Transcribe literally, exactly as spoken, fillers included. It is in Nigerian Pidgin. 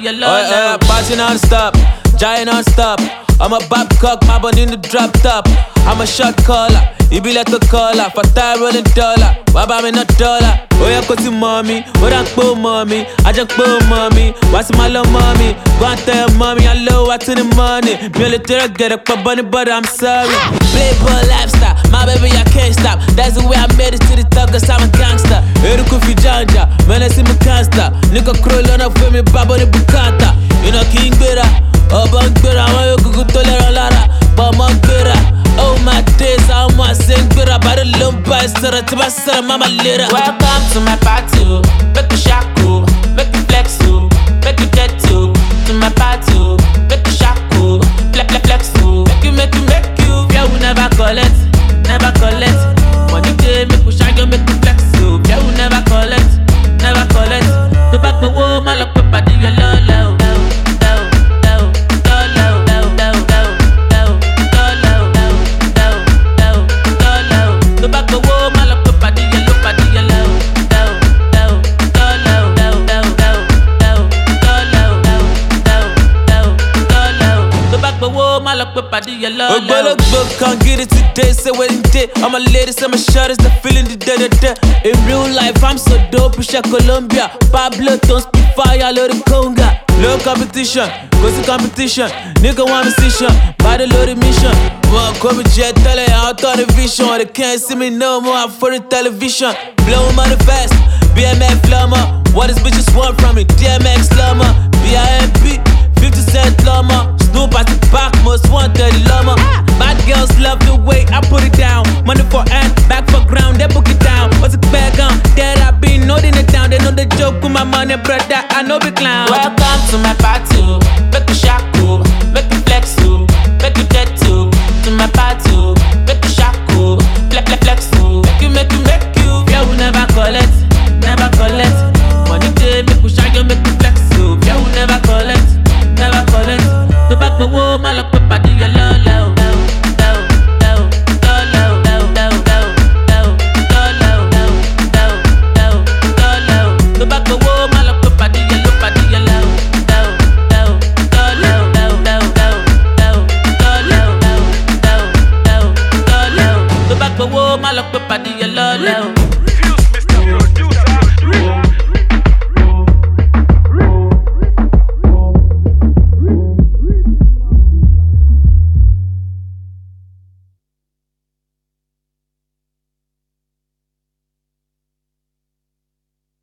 your love. Oh, yeah, party non-stop, giant non-stop. I'm a Babcock, my bun in the drop top. I'm a shot caller, you be like a caller. For time rolling dollar, why buy me not dollar? Oh yeah, cause you mommy, what I'm poor mommy. I just poor mommy, what's my love mommy? Go and tell your mommy, I love what's in the money. Military get up, bunny, but I'm sorry. Playboy lifestyle, my baby I can't stop. That's the way I made it to the top, cause I'm a gangster. Hey, the Kofi Janja, man I see me can't stop. Nigga crawl on up for me, babo ni bukata. You know King Bera. Oh, bang bera, I want you to tolerate Lara, but man bera. Oh, my days, I'm a sing bera, but a lump by Sarah to my son, mama later. Welcome to my party, make you shaku, make you flex, make you jet to to my party, make you shaku, flex, flex, flex, make you, make you, make you. Yeah, we never collect, never collect. Money day, make you shine, make you flex, yeah, we never collect, never collect. The back my wall, my luck, body, your low, low. Ogbolo can't get it today, say wedding day. I'm a lady, say my shot is the feeling the day, the day. In real life, I'm so dope, push Colombia. Pablo, don't speak fire, load the conga. Low competition, go to competition. Nigga want musician, by the loaded mission. Well, come jet, tell it out on the vision. They can't see me no more, I'm for the television. Blow money fast, B M X flammer. What these bitches want from me, D M X slammer. B I M P